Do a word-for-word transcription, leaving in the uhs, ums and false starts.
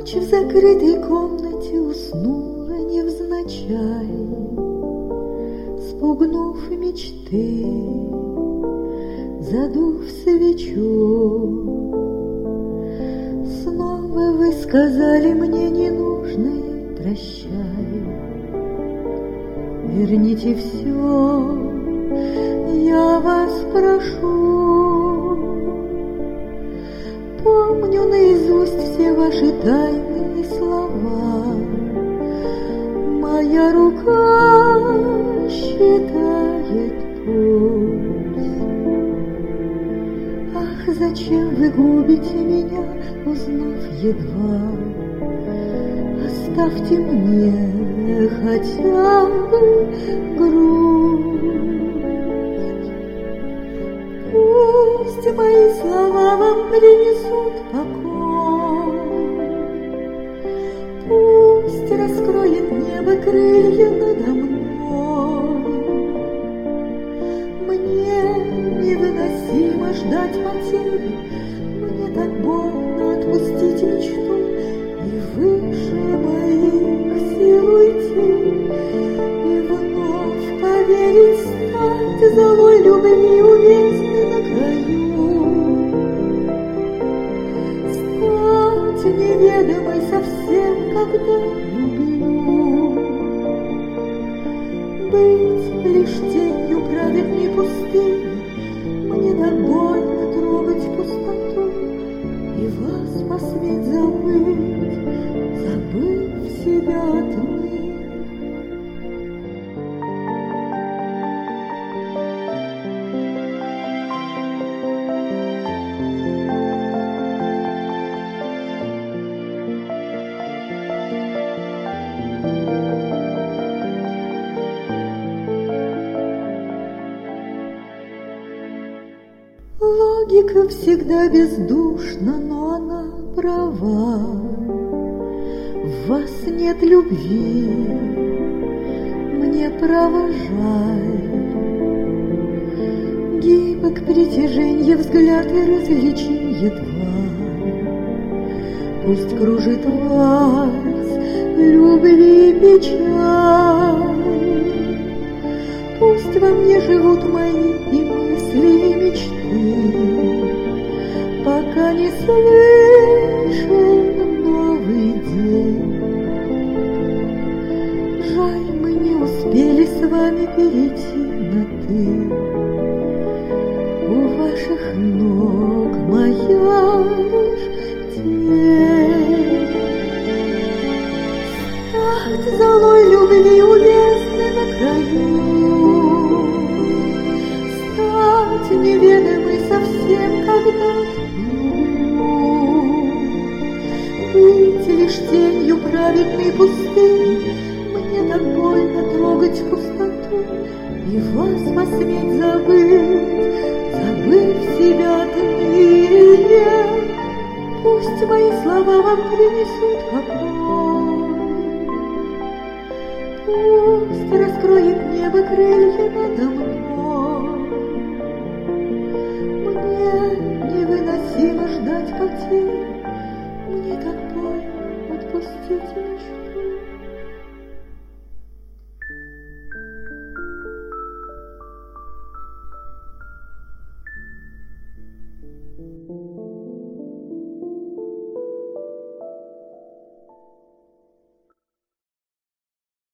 Ночь в закрытой комнате уснула невзначай, спугнув мечты, задув свечу. Снова вы сказали мне ненужное прощай. Верните все, я вас прошу. Помню наизусть все ваши тайные слова. Моя рука считает путь. Ах, зачем вы губите меня, узнав едва? Оставьте мне хотя бы грусть. Пусть мои слова вам принесут покой. Пусть раскроет небо крылья надо мной. Мне невыносимо ждать потери, мне так больно отпустить мечту и выше моих сил уйти, и вновь поверить, стать золой любви у бездны на краю, стать неведомой совсем, когда люблю, быть лишь тенью праведной пустыни. Мне так больно трогать пустоту и вас посметь забыть, забыв себя отныне. Логика всегда бездушна, но она права. В вас нет любви, мне право жаль. Гибок притяженье взгляд и различим едва. Пусть кружит вас любви и печаль. Пусть во мне живут мои и мысли, и мечты, пока не слышен новый день. Жаль, мы не успели с вами перейти на «ты». У ваших ног моя лишь тень. Стать золой любви у бездны на краю, стать неведомой совсем, когда люблю, быть лишь тенью праведной пустыни. Мне так больно трогать пустоту и вас посметь забыть, забыв себя отныне. Пусть мои слова вам принесут покой, пусть раскроет небо крылья надо мной.